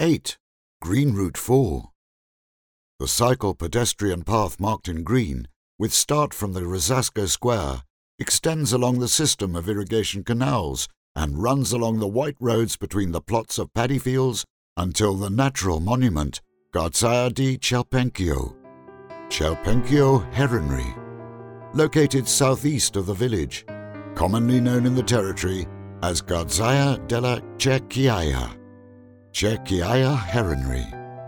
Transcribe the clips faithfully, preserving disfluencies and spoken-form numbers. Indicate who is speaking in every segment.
Speaker 1: eight. Green Route four. The cycle pedestrian path marked in green, with start from the Rosasco Square, extends along the system of irrigation canals and runs along the white roads between the plots of paddy fields until the natural monument, Garzaia di Cialpenchio, Cialpenchio Heronry, located southeast of the village, commonly known in the territory as Garzaia della Cerchiaia, Cerchiaia Heronry.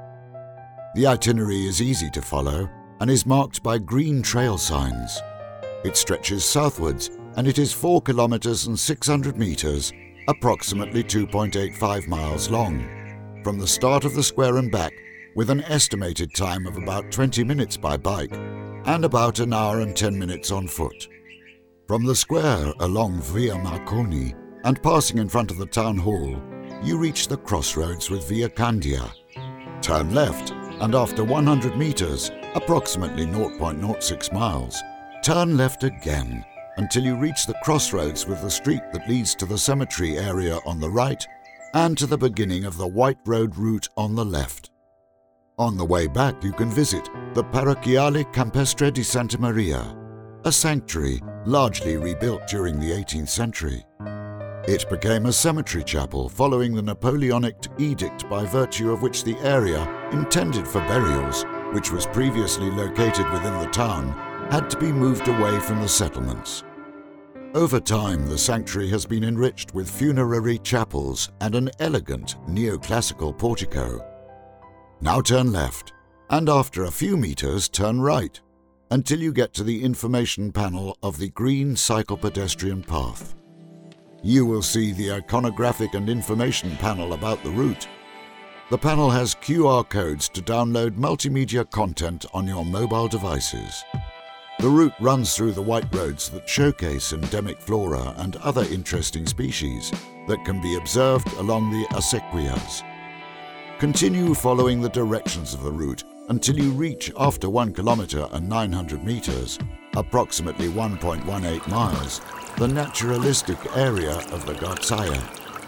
Speaker 1: The itinerary is easy to follow and is marked by green trail signs. It stretches southwards and it is four kilometers and six hundred meters, approximately two point eight five miles long, from the start of the square and back, with an estimated time of about twenty minutes by bike and about an hour and ten minutes on foot. From the square along Via Marconi and passing in front of the town hall, you reach the crossroads with Via Candia. Turn left and after one hundred meters, approximately zero point zero six miles, turn left again until you reach the crossroads with the street that leads to the cemetery area on the right and to the beginning of the White Road route on the left. On the way back you can visit the Parrocchiale Campestre di Santa Maria, a sanctuary largely rebuilt during the eighteenth century. It became a cemetery chapel following the Napoleonic edict by virtue of which the area intended for burials, which was previously located within the town, had to be moved away from the settlements. Over time, the sanctuary has been enriched with funerary chapels and an elegant neoclassical portico. Now turn left, and after a few meters turn right, until you get to the information panel of the green cycle pedestrian path. You will see the iconographic and information panel about the route. The panel has Q R codes to download multimedia content on your mobile devices. The route runs through the white roads that showcase endemic flora and other interesting species that can be observed along the acequias. Continue following the directions of the route until you reach, after one kilometer and nine hundred meters, approximately one point one eight miles, the naturalistic area of the Garzaia.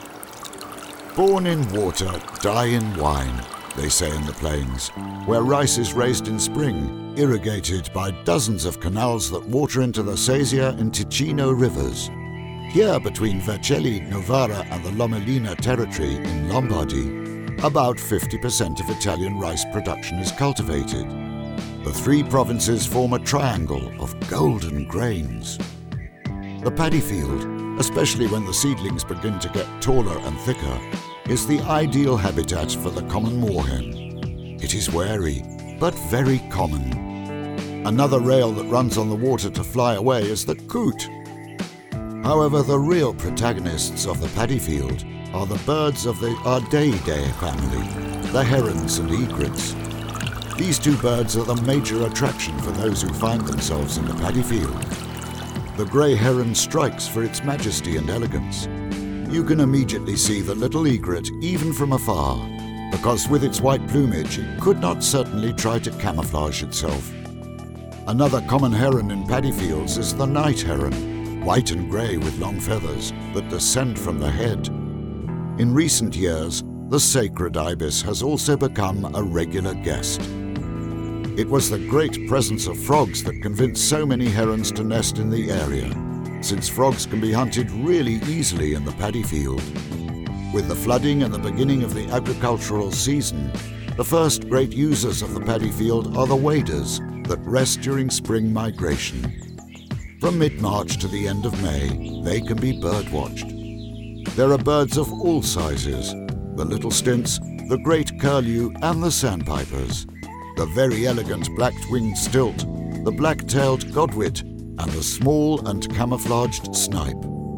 Speaker 1: Born in water, die in wine, they say in the plains, where rice is raised in spring, irrigated by dozens of canals that water into the Sesia and Ticino rivers. Here, between Vercelli, Novara and the Lomellina territory in Lombardy, about fifty percent of Italian rice production is cultivated. The three provinces form a triangle of golden grains. The paddy field, especially when the seedlings begin to get taller and thicker, is the ideal habitat for the common moorhen. It is wary, but very common. Another rail that runs on the water to fly away is the coot. However, the real protagonists of the paddy field are the birds of the Ardeidae family, the herons and egrets. These two birds are the major attraction for those who find themselves in the paddy field. The grey heron strikes for its majesty and elegance. You can immediately see the little egret even from afar, because with its white plumage it could not certainly try to camouflage itself. Another common heron in paddy fields is the night heron, white and grey with long feathers that descend from the head. In recent years, the sacred ibis has also become a regular guest. It was the great presence of frogs that convinced so many herons to nest in the area, since frogs can be hunted really easily in the paddy field. With the flooding and the beginning of the agricultural season, the first great users of the paddy field are the waders that rest during spring migration. From mid-March to the end of May, they can be birdwatched. There are birds of all sizes, the little stints, the great curlew and the sandpipers, the very elegant black-winged stilt, the black-tailed godwit, and the small and camouflaged snipe.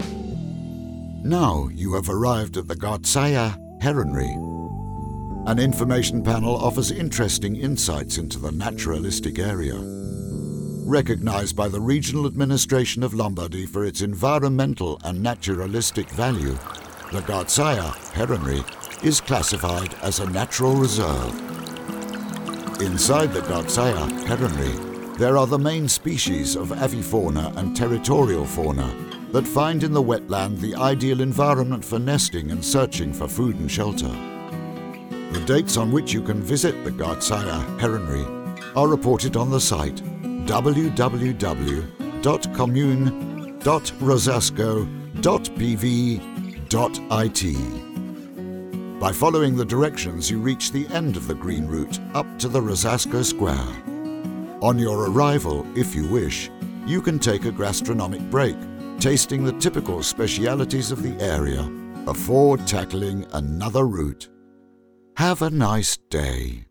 Speaker 1: Now you have arrived at the Garzaia Heronry. An information panel offers interesting insights into the naturalistic area. Recognized by the Regional Administration of Lombardy for its environmental and naturalistic value, the Garzaia Heronry is classified as a natural reserve. Inside the Garzaia Heronry, there are the main species of avifauna and territorial fauna that find in the wetland the ideal environment for nesting and searching for food and shelter. The dates on which you can visit the Gartsaya Heronry are reported on the site w w w dot commune dot rosasco dot b v dot i t. By following the directions, you reach the end of the green route up to the Rosasco Square. On your arrival, if you wish, you can take a gastronomic break, tasting the typical specialities of the area before tackling another route. Have a nice day.